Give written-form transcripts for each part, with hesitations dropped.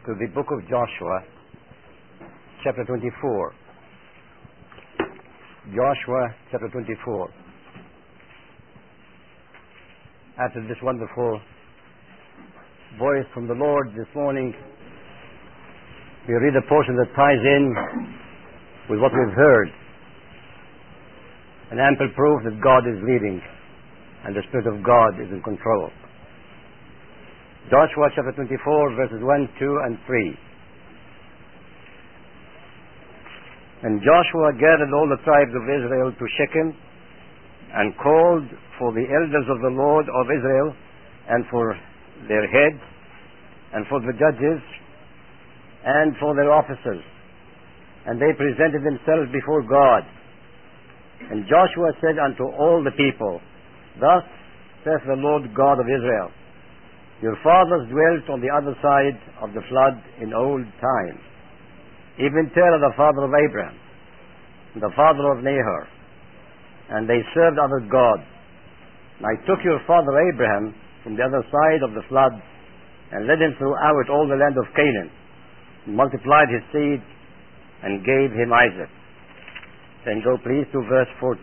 to the book of Joshua, chapter 24. Joshua, chapter 24. After this wonderful voice from the Lord this morning, we read a portion that ties in with what we've heard. An ample proof that God is leading and the Spirit of God is in control. Joshua chapter 24, verses 1, 2, and 3. And Joshua gathered all the tribes of Israel to Shechem and called for the elders of the Lord of Israel and for their heads and for the judges and for their officers. And they presented themselves before God. And Joshua said unto all the people, Thus saith the Lord God of Israel, Your fathers dwelt on the other side of the flood in old time, even Terah the father of Abraham, the father of Nahor, and they served other gods. And I took your father Abraham from the other side of the flood, and led him throughout all the land of Canaan, and multiplied his seed, and gave him Isaac. Then go please to verse 14.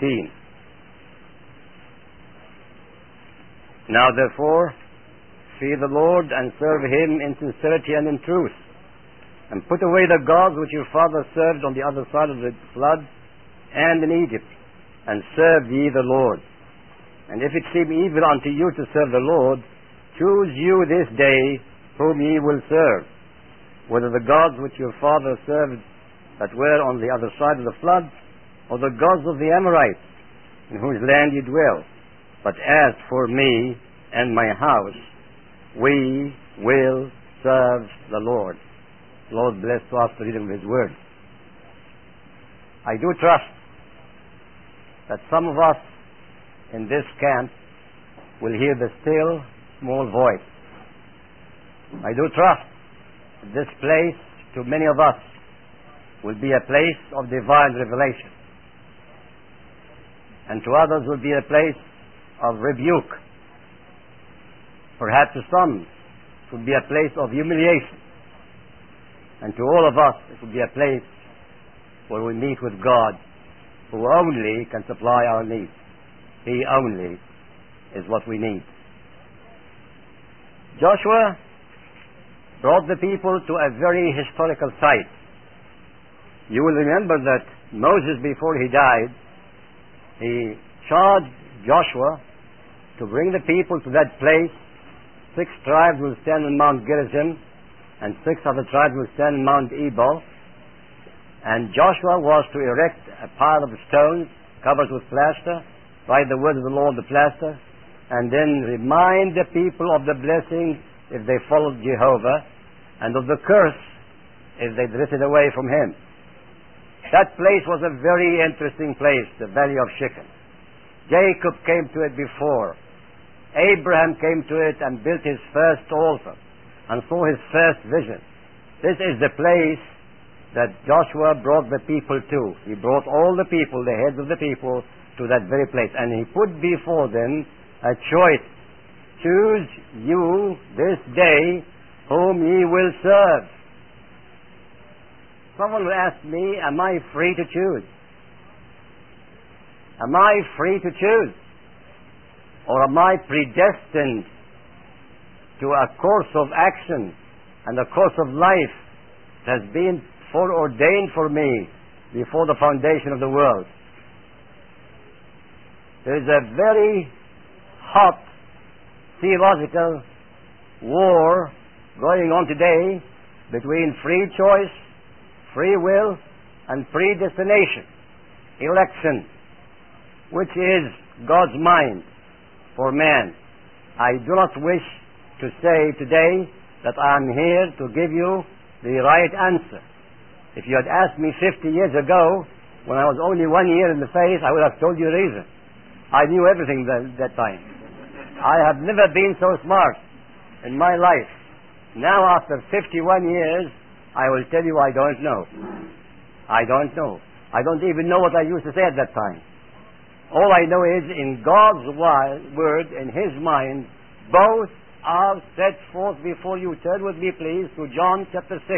Now therefore, fear the Lord, and serve him in sincerity and in truth, and put away the gods which your fathers served on the other side of the flood and in Egypt, and serve ye the Lord. And if it seem evil unto you to serve the Lord, choose you this day whom ye will serve, whether the gods which your fathers served that were on the other side of the flood, or the gods of the Amorites, in whose land ye dwell. But as for me and my house, we will serve the Lord. Lord bless to us the reading of His Word. I do trust that some of us in this camp will hear the still, small voice. I do trust that this place, to many of us, will be a place of divine revelation, and to others will be a place of rebuke. Perhaps to some it will be a place of humiliation, and to all of us it will be a place where we meet with God, who only can supply our needs. He only is what we need. Joshua brought the people to a very historical site. You will remember that Moses, before he died, he charged Joshua to bring the people to that place. 6 tribes will stand on Mount Gerizim, and 6 other tribes will stand on Mount Ebal. And Joshua was to erect a pile of stones covered with plaster, write the word of the Lord on the plaster, and then remind the people of the blessing if they followed Jehovah, and of the curse if they drifted away from Him. That place was a very interesting place, the Valley of Shechem. Jacob came to it before. Abraham came to it and built his first altar and saw his first vision. This is the place that Joshua brought the people to. He brought all the people, the heads of the people, to that very place. And he put before them a choice. Choose you this day whom ye will serve. Someone will ask me, am I free to choose? Am I free to choose? Or am I predestined to a course of action and a course of life that has been foreordained for me before the foundation of the world? There is a very hot theological war going on today between free choice, free will, and predestination, election, which is God's mind for man. I do not wish to say today that I am here to give you the right answer. If you had asked me 50 years ago, when I was only 1 year in the faith, I would have told you the reason. I knew everything that time. I have never been so smart in my life. Now, after 51 years, I will tell you I don't know. I don't know. I don't even know what I used to say at that time. All I know is in God's word, in His mind, both are set forth before you. Turn with me, please, to John chapter 6.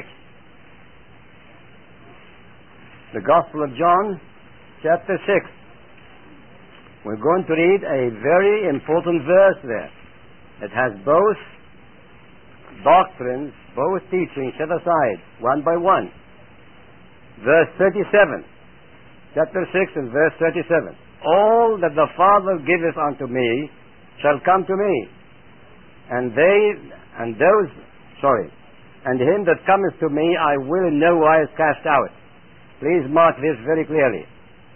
The Gospel of John chapter 6. We're going to read a very important verse there. It has both doctrines, both teachings set aside, one by one. Verse 37. Chapter 6 and verse 37. All that the Father giveth unto me shall come to me, and him that cometh to me I will in no wise cast out. Please mark this very clearly.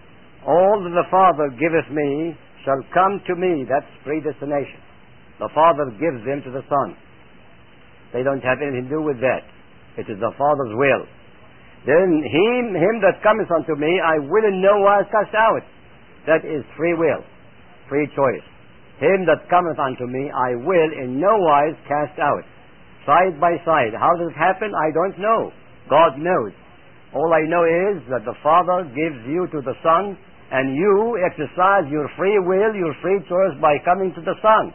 All that the Father giveth me shall come to me. That's predestination. The Father gives them to the Son. They don't have anything to do with that. It is the Father's will. Then him that cometh unto me I will in no wise cast out. That is free will, free choice. Him that cometh unto me I will in no wise cast out. Side by side. How does it happen? I don't know. God knows. All I know is that the Father gives you to the Son, and you exercise your free will, your free choice by coming to the Son.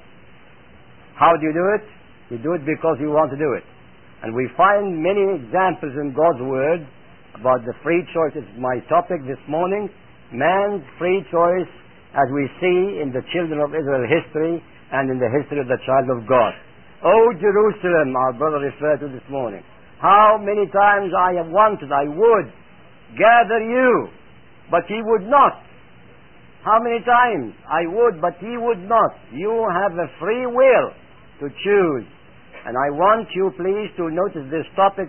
How do you do it? You do it because you want to do it. And we find many examples in God's Word about the free choice. It's my topic this morning. Man's free choice as we see in the children of Israel history and in the history of the child of God. Oh, Jerusalem, our brother referred to this morning. How many times I have wanted, I would gather you, but ye would not. How many times I would, but ye would not. You have a free will to choose. And I want you, please, to notice this topic,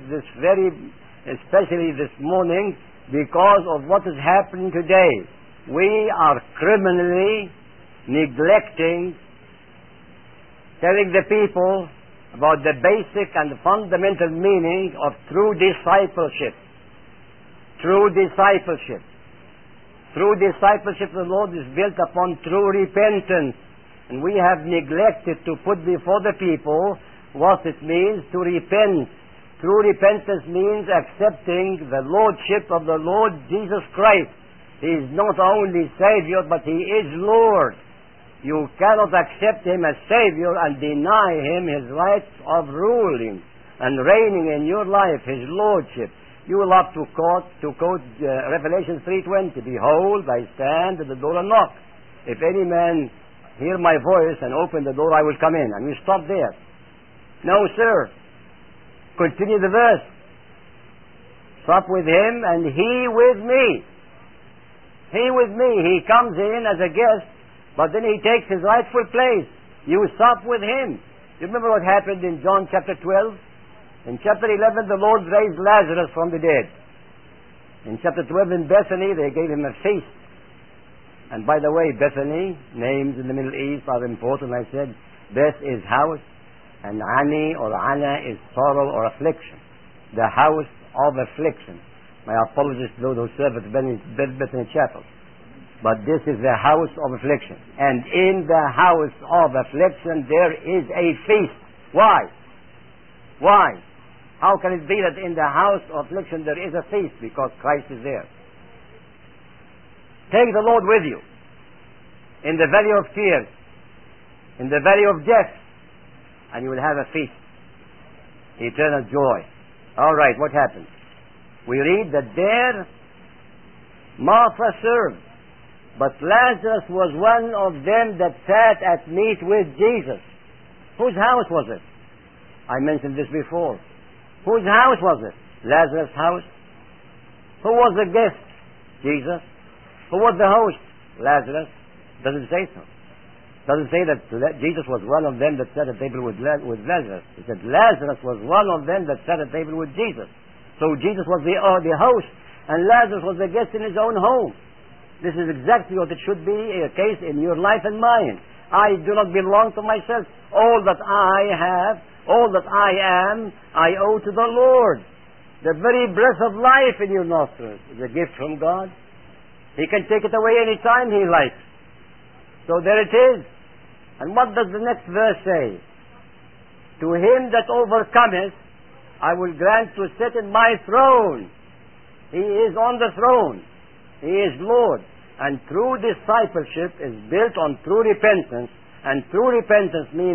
especially this morning, because of what is happening today. We are criminally neglecting telling the people about the basic and fundamental meaning of true discipleship. True discipleship. True discipleship of the Lord is built upon true repentance. And we have neglected to put before the people what it means to repent. True repentance means accepting the Lordship of the Lord Jesus Christ. He is not only Savior, but He is Lord. You cannot accept Him as Savior and deny Him His rights of ruling and reigning in your life, His Lordship. You will have to quote Revelation 3:20. Behold, I stand at the door and knock. If any man hear my voice and open the door, I will come in. And we stop there. No, sir. Continue the verse. Sup with Him and He with me. He with me. He comes in as a guest, but then He takes His rightful place. You sup with Him. You remember what happened in John chapter 12? In chapter 11, the Lord raised Lazarus from the dead. In chapter 12 in Bethany, they gave Him a feast. And by the way, Bethany, names in the Middle East are important. I said, Beth is house, and Ani or Ana is sorrow or affliction. The house of affliction. My apologies to those who serve at Bethany Chapel. But this is the house of affliction. And in the house of affliction there is a feast. Why? Why? How can it be that in the house of affliction there is a feast? Because Christ is there. Take the Lord with you in the valley of tears, in the valley of death, and you will have a feast. Eternal joy. All right, what happened? We read that there Martha served, but Lazarus was one of them that sat at meat with Jesus. Whose house was it? I mentioned this before. Whose house was it? Lazarus' house. Who was the guest? Jesus. Who was the host? Lazarus. Doesn't say so. Doesn't say that Jesus was one of them that sat at table with Lazarus. It said Lazarus was one of them that sat at table with Jesus. So Jesus was the host, and Lazarus was the guest in his own home. This is exactly what it should be a case in your life and mine. I do not belong to myself. All that I have, all that I am, I owe to the Lord. The very breath of life in your nostrils is a gift from God. He can take it away any time He likes. So there it is. And what does the next verse say? To him that overcometh, I will grant to sit in my throne. He is on the throne. He is Lord. And true discipleship is built on true repentance. And true repentance meaning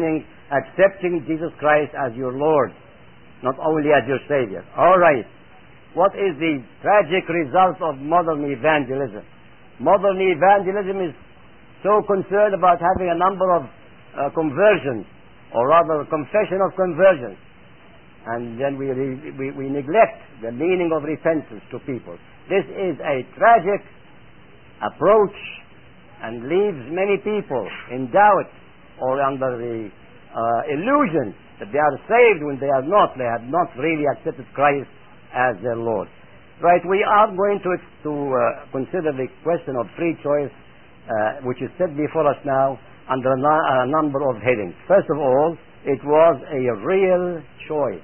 accepting Jesus Christ as your Lord, not only as your Savior. All right. What is the tragic result of modern evangelism? Modern evangelism is so concerned about having a number of conversions, or rather confession of conversions. And then we neglect the meaning of repentance to people. This is a tragic approach and leaves many people in doubt or under the illusion that they are saved when they are not. They have not really accepted Christ as their Lord. Right, we are going to consider the question of free choice, which is set before us now under a number of headings. First of all, it was a real choice.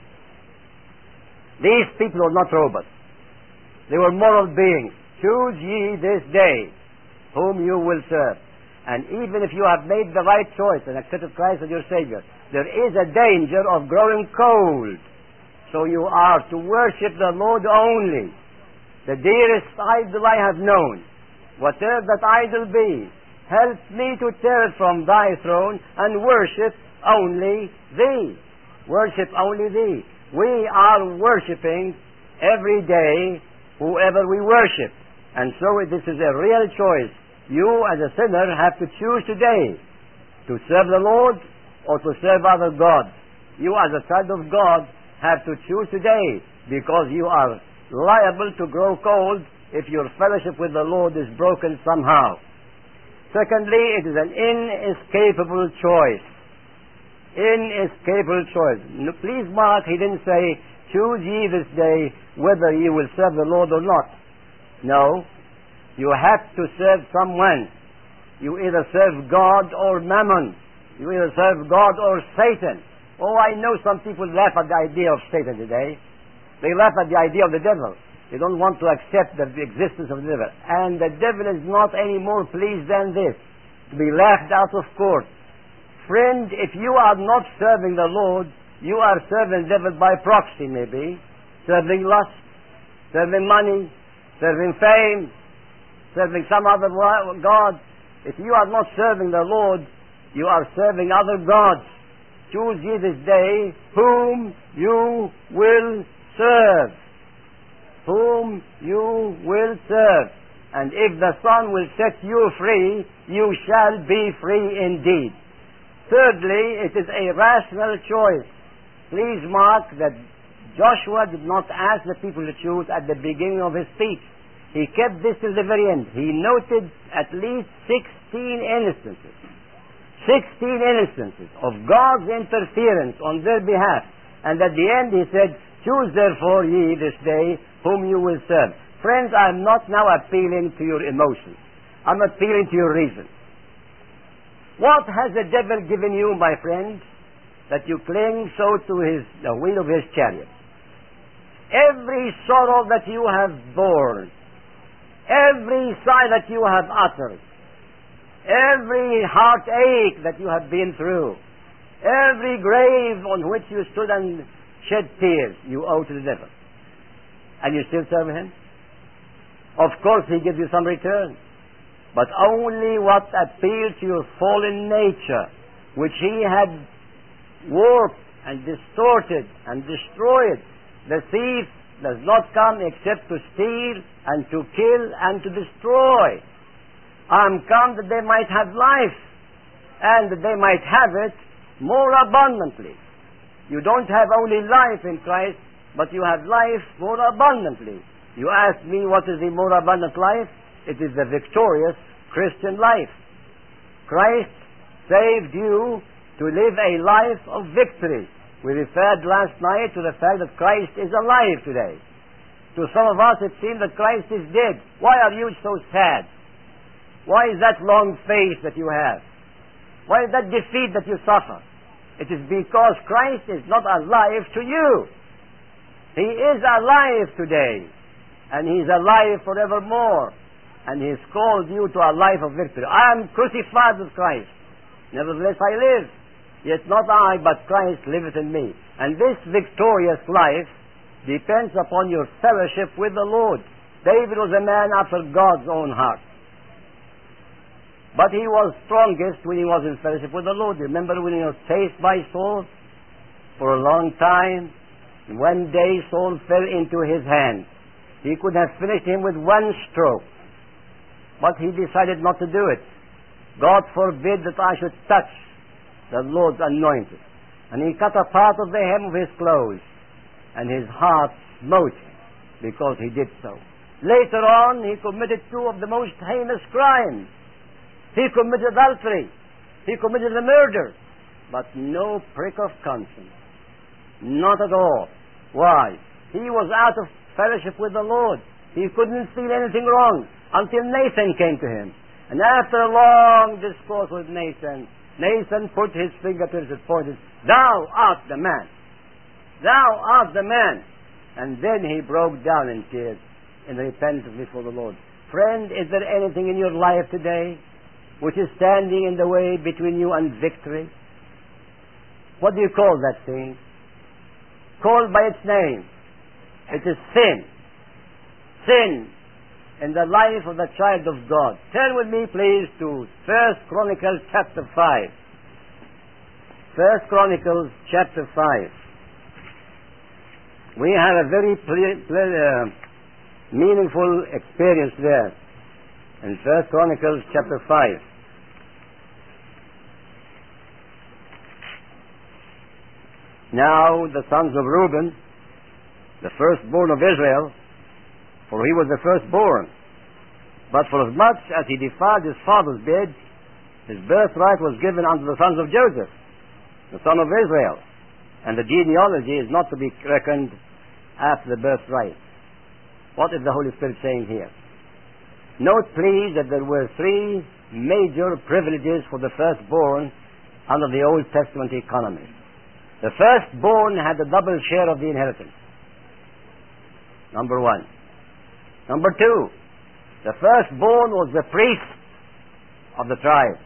These people were not robots. They were moral beings. Choose ye this day whom you will serve. And even if you have made the right choice and accepted Christ as your Savior, there is a danger of growing cold. So you are to worship the Lord only. The dearest idol I have known, whatever that idol be, help me to tear it from thy throne and worship only thee. Worship only thee. We are worshiping every day whoever we worship. And so this is a real choice. You as a sinner have to choose today to serve the Lord or to serve other gods. You as a child of God have to choose today, because you are liable to grow cold if your fellowship with the Lord is broken somehow. Secondly, it is an inescapable choice. Inescapable choice. Please mark, he didn't say, choose ye this day whether ye will serve the Lord or not. No. You have to serve someone. You either serve God or Mammon. You either serve God or Satan. Oh, I know some people laugh at the idea of Satan today. They laugh at the idea of the devil. They don't want to accept the existence of the devil. And the devil is not any more pleased than this, to be laughed out of court. Friend, if you are not serving the Lord, you are serving the devil by proxy, maybe. Serving lust, serving money, serving fame, serving some other god. If you are not serving the Lord, you are serving other gods. Choose ye this day whom you will serve. Whom you will serve. And if the Son will set you free, you shall be free indeed. Thirdly, it is a rational choice. Please mark that Joshua did not ask the people to choose at the beginning of his speech. He kept this till the very end. He noted at least 16 instances. 16 instances of God's interference on their behalf. And at the end he said, choose therefore ye this day whom you will serve. Friends, I'm not now appealing to your emotions. I'm appealing to your reason. What has the devil given you, my friend, that you cling so to the wheel of his chariot? Every sorrow that you have borne, every sigh that you have uttered, every heartache that you have been through, every grave on which you stood and shed tears, you owe to the devil. And you still serve him? Of course he gives you some return, but only what appeals to your fallen nature, which he had warped and distorted and destroyed. The thief does not come except to steal and to kill and to destroy. I'm come that they might have life, and that they might have it more abundantly. You don't have only life in Christ, but you have life more abundantly. You ask me, what is the more abundant life? It is the victorious Christian life. Christ saved you to live a life of victory. We referred last night to the fact that Christ is alive today. To some of us it seems that Christ is dead. Why are you so sad? Why is that long face that you have? Why is that defeat that you suffer? It is because Christ is not alive to you. He is alive today, and He is alive forevermore, and He has called you to a life of victory. I am crucified with Christ. Nevertheless I live. Yet not I, but Christ liveth in me. And this victorious life depends upon your fellowship with the Lord. David was a man after God's own heart. But he was strongest when he was in fellowship with the Lord. Remember when he was chased by Saul for a long time? One day Saul fell into his hands. He could have finished him with one stroke. But he decided not to do it. God forbid that I should touch the Lord's anointed. And he cut a part of the hem of his clothes. And his heart smote him because he did so. Later on, he committed two of the most heinous crimes. He committed adultery. He committed a murder. But no prick of conscience. Not at all. Why? He was out of fellowship with the Lord. He couldn't feel anything wrong until Nathan came to him. And after a long discourse with Nathan, Nathan put his finger to his and pointed, "Thou art the man. Thou art the man." And then he broke down in tears in repentance before the Lord. Friend, is there anything in your life today which is standing in the way between you and victory? What do you call that thing? Called by its name. It is sin. Sin in the life of the child of God. Turn with me, please, to 1 Chronicles chapter 5. 1 Chronicles chapter 5. We have a very meaningful experience there in 1 Chronicles chapter 5. Now the sons of Reuben, the firstborn of Israel, for he was the firstborn, but for as much as he defiled his father's bed, his birthright was given unto the sons of Joseph, the son of Israel, and the genealogy is not to be reckoned after the birthright. What is the Holy Spirit saying here? Note, please, that there were three major privileges for the firstborn under the Old Testament economy. The firstborn had a double share of the inheritance. Number one. Number two, the firstborn was the priest of the tribe,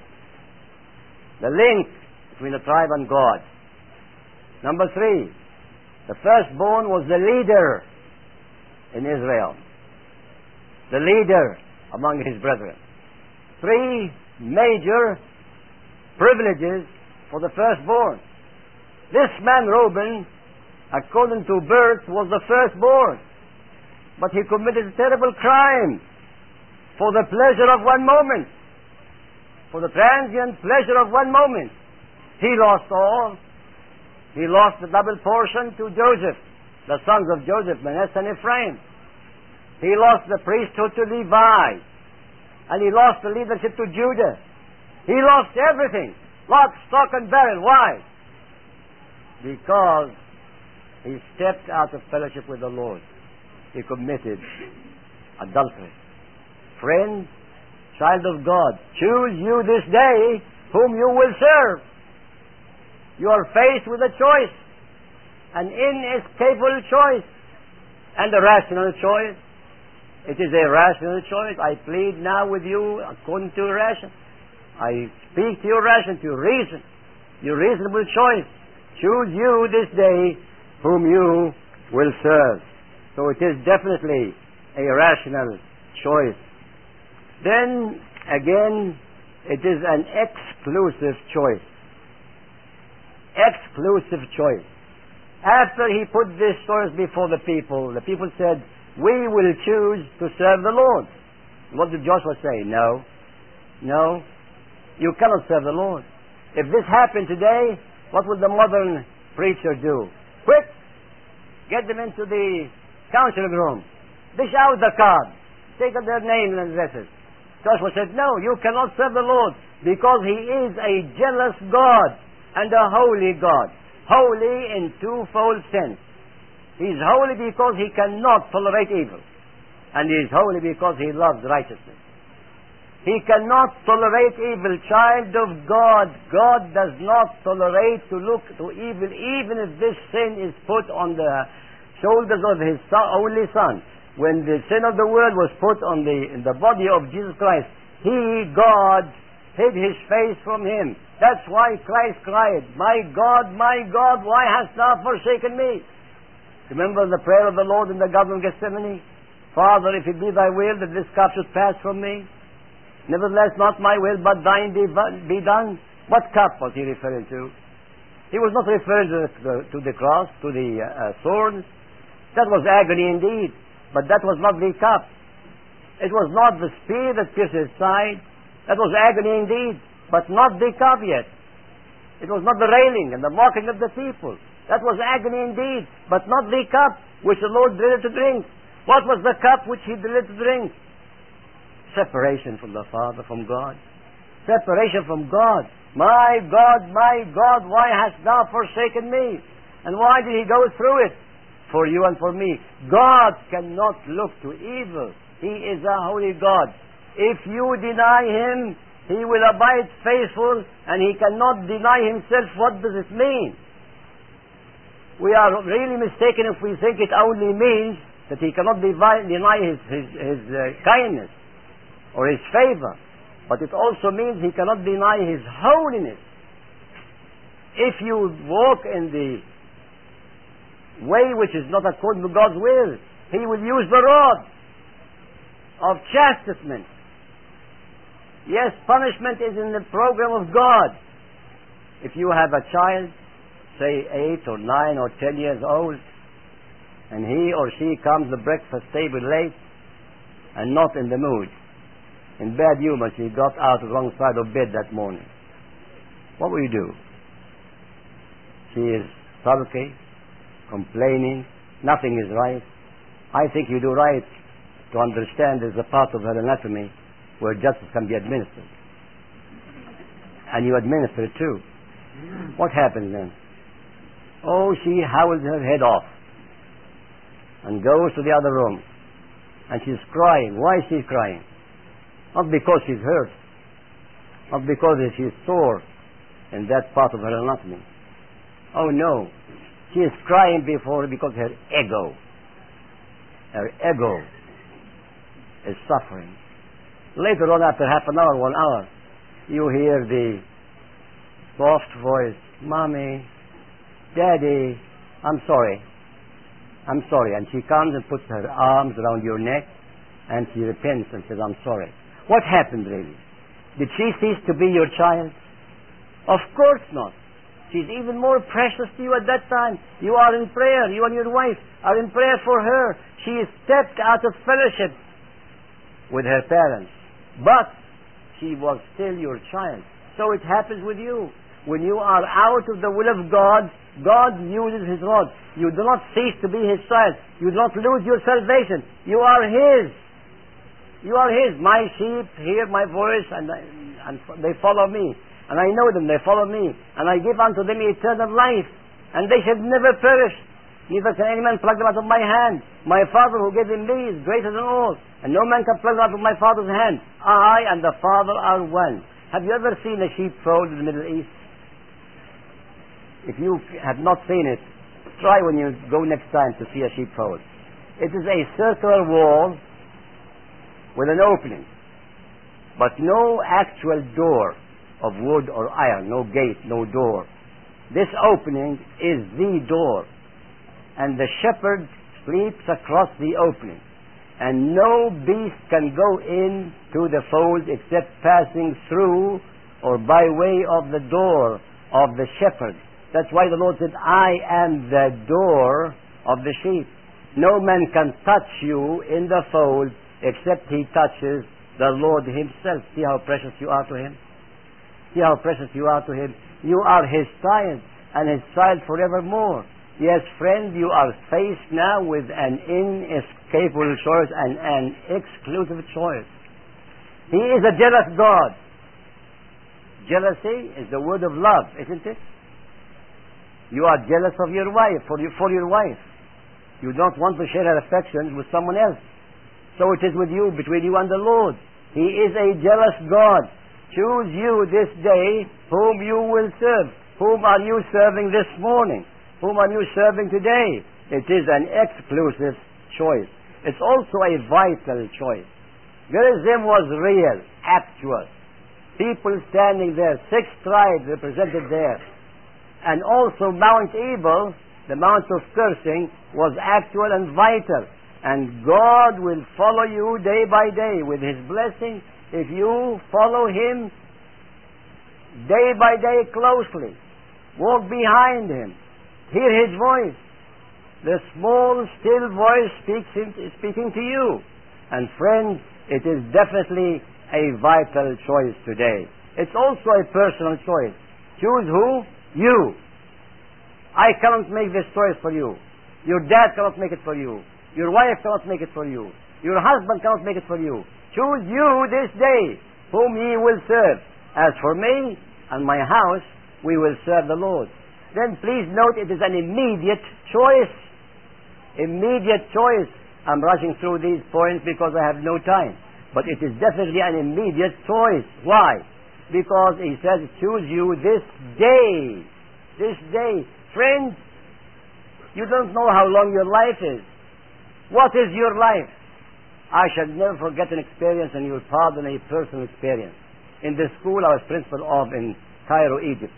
the link between the tribe and God. Number three, the firstborn was the leader in Israel, the leader among his brethren. Three major privileges for the firstborn. This man Reuben, according to birth, was the firstborn, but he committed a terrible crime for the pleasure of one moment, for the transient pleasure of one moment. He lost all. He lost the double portion to Joseph, the sons of Joseph, Manasseh and Ephraim. He lost the priesthood to Levi, and he lost the leadership to Judah. He lost everything, lock, stock, and barrel. Why? Because he stepped out of fellowship with the Lord. He committed adultery. Friend, child of God, choose you this day whom you will serve. You are faced with a choice, an inescapable choice, and a rational choice. It is a rational choice. I plead now with you according to your ration. I speak to your ration, to your reason, your reasonable choice. Choose you this day whom you will serve. So it is definitely a rational choice. Then again, it is an exclusive choice. Exclusive choice. After he put this choice before the people said, "We will choose to serve the Lord." What did Joshua say? No. No. You cannot serve the Lord. If this happened today, what would the modern preacher do? Quick! Get them into the counseling room. Dish out the cards. Take out their names and addresses. Joshua said, "No, you cannot serve the Lord because He is a jealous God and a holy God." Holy in twofold sense. He is holy because He cannot tolerate evil. And He is holy because He loves righteousness. He cannot tolerate evil. Child of God, God does not tolerate to look to evil, even if this sin is put on the shoulders of His only Son. When the sin of the world was put on in the body of Jesus Christ, He, God, hid His face from Him. That's why Christ cried, my God, why hast thou forsaken me?" Remember the prayer of the Lord in the Garden of Gethsemane? "Father, if it be thy will that this cup should pass from me, Nevertheless, not my will, but thine be done. What cup was he referring to? He was not referring to the cross, to the sword. That was agony indeed, but that was not the cup. It was not the spear that pierced his side. That was agony indeed, but not the cup yet. It was not the railing and the mocking of the people. That was agony indeed, but not the cup which the Lord delivered to drink. What was the cup which he delivered to drink? Separation from the Father, from God. Separation from God. My God, why hast thou forsaken me? And why did he go through it? For you and for me. God cannot look to evil. He is a holy God. If you deny him, he will abide faithful, and he cannot deny himself. What does it mean? We are really mistaken if we think it only means that he cannot deny his kindness or his favor. But it also means he cannot deny his holiness. If you walk in the way which is not according to God's will, he will use the rod of chastisement. Yes, punishment is in the program of God. If you have a child, say 8 or 9 or 10 years old, and he or she comes to the breakfast table late and not in the mood, in bad humor, she got out of the wrong side of bed that morning, what will you do? She is sulky, complaining, nothing is right. I think you do right to understand there's a part of her anatomy where justice can be administered. And you administer it too. What happens then? Oh, she howls her head off and goes to the other room. And she's crying. Why is she crying? Not because she's hurt. Not because she's sore in that part of her anatomy. Oh no. She is crying because her ego is suffering. Later on, after half an hour, 1 hour, you hear the soft voice, Mommy, Daddy, I'm sorry. And she comes and puts her arms around your neck and she repents and says, I'm sorry. What happened really? Did she cease to be your child? Of course not. She's even more precious to you at that time. You are in prayer. You and your wife are in prayer for her. She is stepped out of fellowship with her parents. But she was still your child. So it happens with you. When you are out of the will of God, God uses his rod. You do not cease to be his child. You do not lose your salvation. You are his. You are his. My sheep hear my voice and they follow me. And I know them, they follow me. And I give unto them eternal life. And they shall never perish. Neither can any man pluck them out of my hand. My Father who gave them me is greater than all. And no man can pluck them out of my Father's hand. I and the Father are one. Have you ever seen a sheepfold in the Middle East? If you have not seen it, try when you go next time to see a sheepfold. It is a circular wall with an opening, but no actual door of wood or iron, no gate, no door. This opening is the door, and the shepherd sleeps across the opening, and no beast can go into the fold except passing through or by way of the door of the shepherd. That's why the Lord said, I am the door of the sheep. No man can touch you in the fold except he touches the Lord himself. See how precious you are to him? See how precious you are to him? You are his child, and his child forevermore. Yes, friend, you are faced now with an inescapable choice and an exclusive choice. He is a jealous God. Jealousy is the word of love, isn't it? You are jealous of your wife, for your wife. You don't want to share her affections with someone else. So it is with you, between you and the Lord. He is a jealous God. Choose you this day whom you will serve. Whom are you serving this morning? Whom are you serving today? It is an exclusive choice. It's also a vital choice. Gerizim was real, actual. People standing there, 6 tribes represented there. And also Mount Ebal, the Mount of Cursing, was actual and vital. And God will follow you day by day with his blessing. if you follow Him day by day closely, walk behind Him, hear His voice, the small, still voice speaking to you. And friends, it is definitely a vital choice today. It's also a personal choice. Choose who? You. I cannot make this choice for you. Your dad cannot make it for you. Your wife cannot make it for you. Your husband cannot make it for you. Choose you this day whom ye will serve. As for me and my house, we will serve the Lord. Then please note, it is an immediate choice. Immediate choice. I'm rushing through these points because I have no time. But it is definitely an immediate choice. Why? Because He says, choose you this day. This day. Friends, you don't know how long your life is. What is your life? I shall never forget an experience, and you will pardon a personal experience. In the school I was principal of in Cairo, Egypt.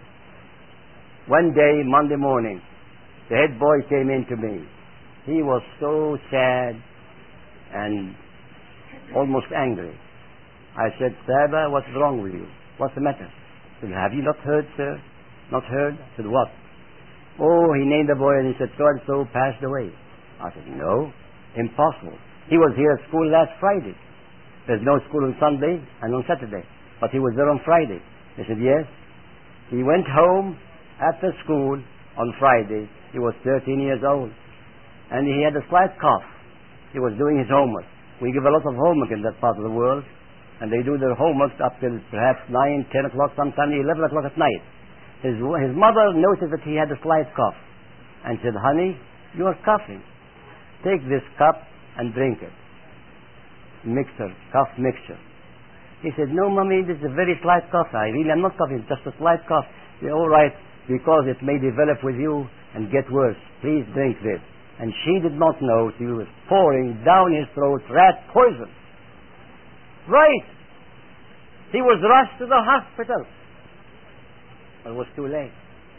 One day, Monday morning, the head boy came in to me. He was so sad and almost angry. I said, Saba, what's wrong with you? What's the matter? He said, have you not heard, sir? Not heard? I said, what? Oh, he named the boy and he said, so-and-so passed away. I said, no, impossible. He was here at school last Friday. There's no school on Sunday and on Saturday. But he was there on Friday. He said, yes. He went home after school on Friday. He was 13 years old. And he had a slight cough. He was doing his homework. We give a lot of homework in that part of the world. And they do their homework up till perhaps 9, 10 o'clock, sometimes 11 o'clock at night. His mother noticed that he had a slight cough and said, honey, you are coughing. Take this cup and drink it. Mixture, cough mixture. He said, no, mommy, this is a very slight cough. I really am not coughing, just a slight cough. He said, all right, because it may develop with you and get worse. Please drink this. And she did not know she was pouring down his throat rat poison. Right. He was rushed to the hospital. But it was too late.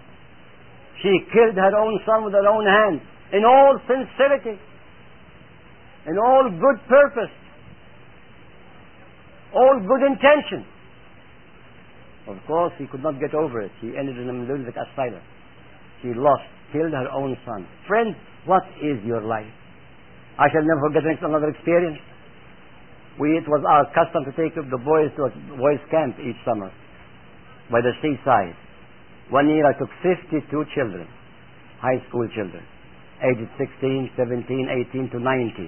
She killed her own son with her own hands, in all sincerity, in all good purpose, all good intention. Of course, he could not get over it. She ended in a lunatic asylum. She killed her own son. Friends, what is your life? I shall never forget another experience. It was our custom to take the boys to a boys' camp each summer by the seaside. One year I took 52 children, high school children, ages 16, 17, 18 to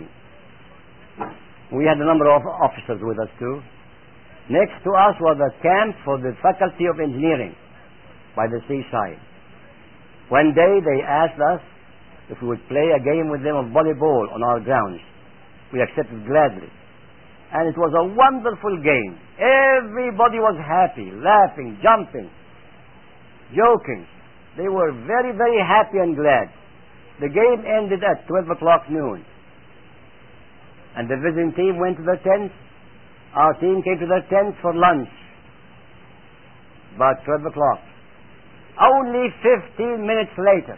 19. We had a number of officers with us too. Next to us was a camp for the Faculty of Engineering by the seaside. One day they asked us if we would play a game with them of volleyball on our grounds. We accepted gladly. And it was a wonderful game. Everybody was happy, laughing, jumping, joking. They were very, very happy and glad. The game ended at 12 o'clock noon. And the visiting team went to their tents. Our team came to their tents for lunch. About 12 o'clock. Only 15 minutes later,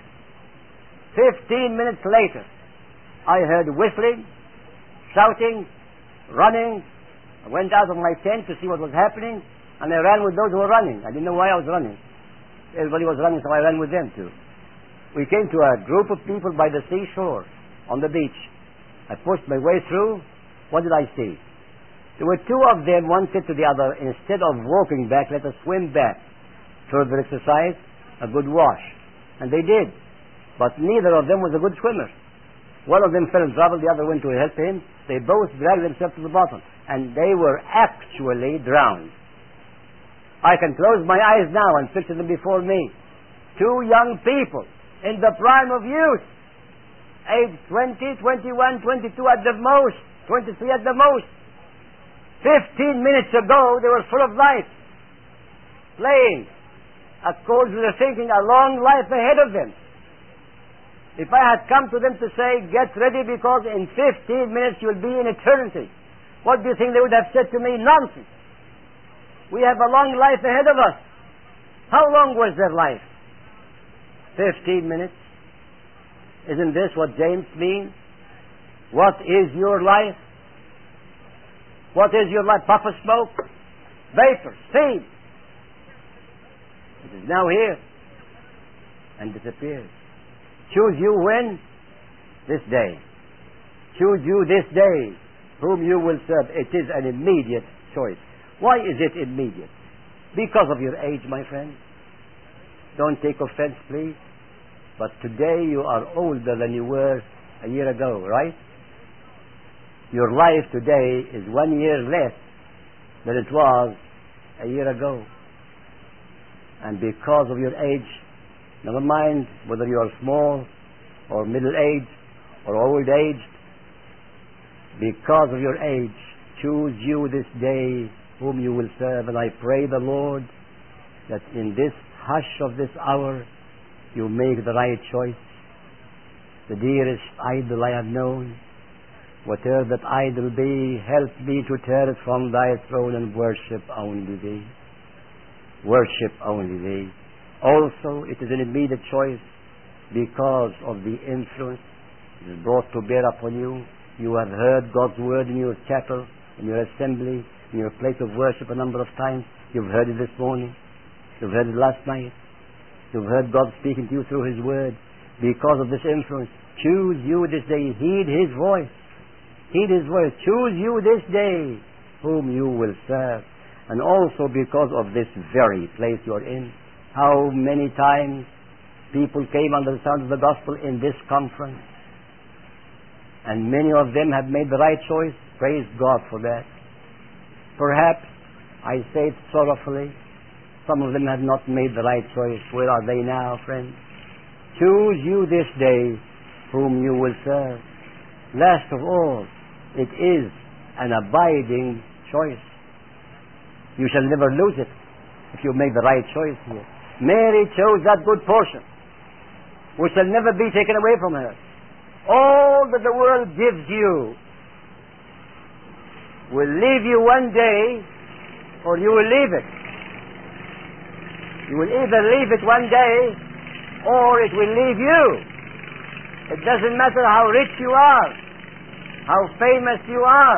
I heard whistling, shouting, running. I went out of my tent to see what was happening, and I ran with those who were running. I didn't know why I was running. Everybody was running, so I ran with them too. We came to a group of people by the seashore on the beach. I pushed my way through. What did I see? There were two of them. One said to the other, instead of walking back, let us swim back. Further exercise, a good wash. And they did. But neither of them was a good swimmer. One of them fell in trouble, the other went to help him. They both dragged themselves to the bottom, and they were actually drowned. I can close my eyes now and picture them before me. Two young people in the prime of youth, age 20, 21, 22 at the most, 23 at the most. 15 minutes ago, they were full of life, playing, according to their thinking, a long life ahead of them. If I had come to them to say, get ready because in 15 minutes you'll be in eternity, what do you think they would have said to me? Nonsense. We have a long life ahead of us. How long was their life? 15 minutes. Isn't this what James means? What is your life? What is your life? Puff of smoke? Vapor? Steam? It is now here and disappears. Choose you when? This day. Choose you this day whom you will serve. It is an immediate choice. Why is it immediate? Because of your age, my friend. Don't take offense, please. But today you are older than you were a year ago, right? Your life today is 1 year less than it was a year ago. And because of your age, never mind whether you are small or middle-aged or old-aged, because of your age, choose you this day whom you will serve. And I pray the Lord that in this hush of this hour you make the right choice. The dearest idol I have known, whatever that idol be, help me to tear it from thy throne and worship only thee. Worship only thee. Also, it is an immediate choice because of the influence it is brought to bear upon you. You have heard God's word in your chapel, in your assembly, in your place of worship a number of times. You've heard it this morning. You've heard it last night. You've heard God speaking to you through His word. Because of this influence, choose you this day. Heed His voice. Heed His voice. Choose you this day whom you will serve. And also because of this very place you're in. How many times people came under the sound of the gospel in this conference. And many of them have made the right choice. Praise God for that. Perhaps, I say it sorrowfully, some of them have not made the right choice. Where are they now, friends? Choose you this day whom you will serve. Last of all, it is an abiding choice. You shall never lose it if you make the right choice here. Mary chose that good portion, which shall never be taken away from her. All that the world gives you will leave you one day, or you will leave it. You will either leave it one day, or it will leave you. It doesn't matter how rich you are, how famous you are,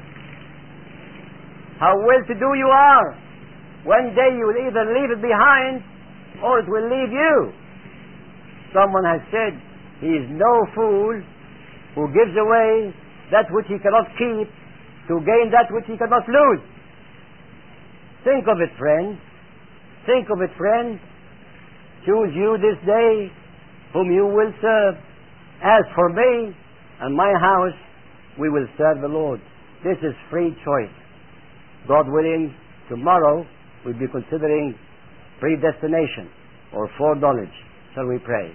how well-to-do you are. One day you will either leave it behind, or it will leave you. Someone has said, he is no fool who gives away that which he cannot keep to gain that which he cannot lose. Think of it, friend. Think of it, friend. Choose you this day whom you will serve. As for me and my house, we will serve the Lord. This is free choice. God willing, tomorrow we'll be considering predestination or foreknowledge. Shall we pray?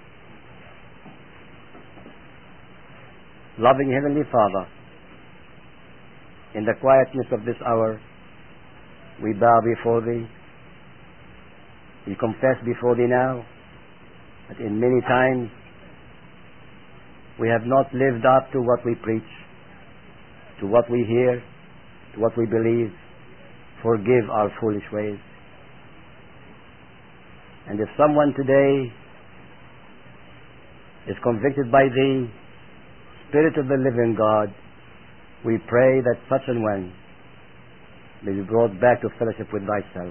Loving Heavenly Father, in the quietness of this hour, we bow before Thee. We confess before Thee now that in many times we have not lived up to what we preach, to what we hear, to what we believe. Forgive our foolish ways. And if someone today is convicted by Thee, Spirit of the living God, we pray that such an one may be brought back to fellowship with Thyself.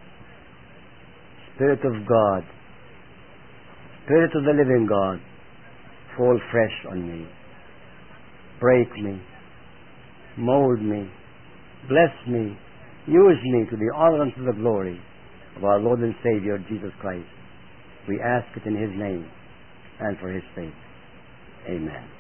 Spirit of God, Spirit of the living God, fall fresh on me. Break me, mold me, bless me, use me to the honor and to the glory of our Lord and Savior, Jesus Christ. We ask it in His name and for His sake. Amen.